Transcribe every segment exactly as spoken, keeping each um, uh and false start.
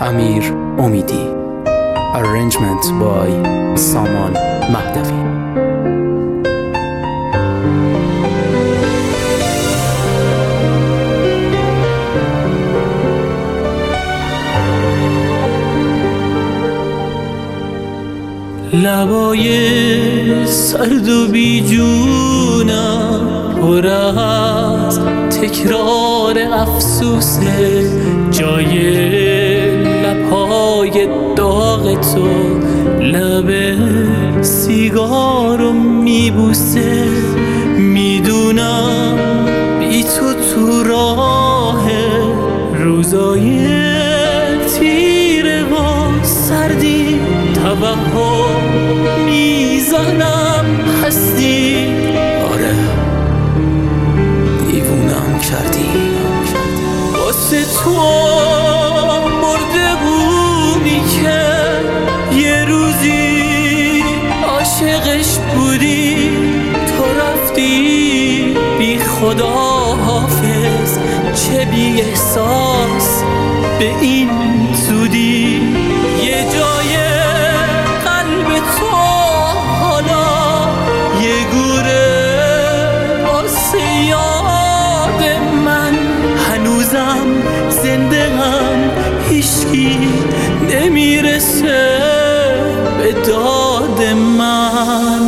امیر امیدی. Arrangement by سامان مهدوی. لبای سرد و بیجونم پر از تکرار افسوسه، جای لبهای داغ تو لب سیگارو میبوسه. میدونم بی تو تو راه روزای تیره و سردی توهم میزنم هستی. آره دیوونم کردی، واسه تو مرده بودی که یه روزی عاشقش بودی، تو رفتی بی خدا حافظ، چه بی احساس به این زودی. یه جای قلب تو حالا یه گوره واسه یاد من، هنوزم زنده هم هیچکی نمیرسه به داد من.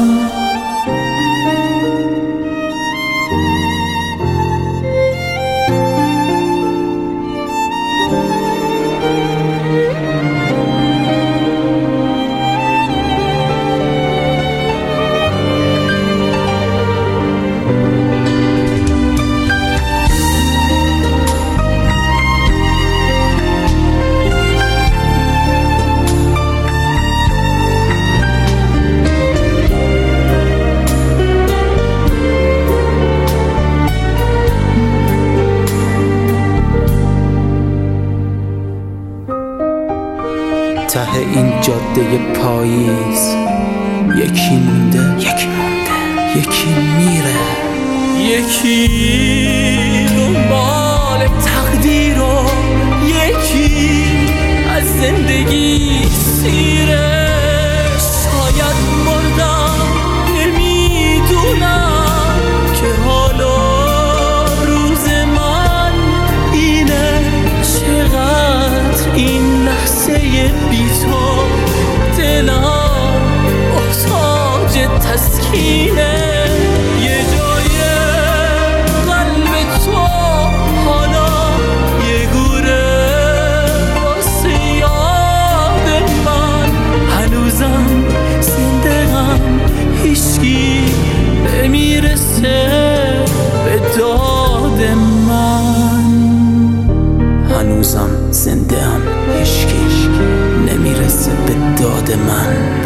ته این جاده پاییز یکی مونده، یکی مونده، یکی میره، یکی دنبال تقدیر و یکی از زندگی سیره. شاید مردم نمیدونم که حالا روز من اینه، چقدر این لحظه بی تو دلم محتاج تسکینه. یه جای قلب تو حالا یه گوره واسه یاد من، هنوزم زنده هم هیچکی نمیرسه به داد من. هنوزم زنده هم هیچکی نمیرسه به داد من.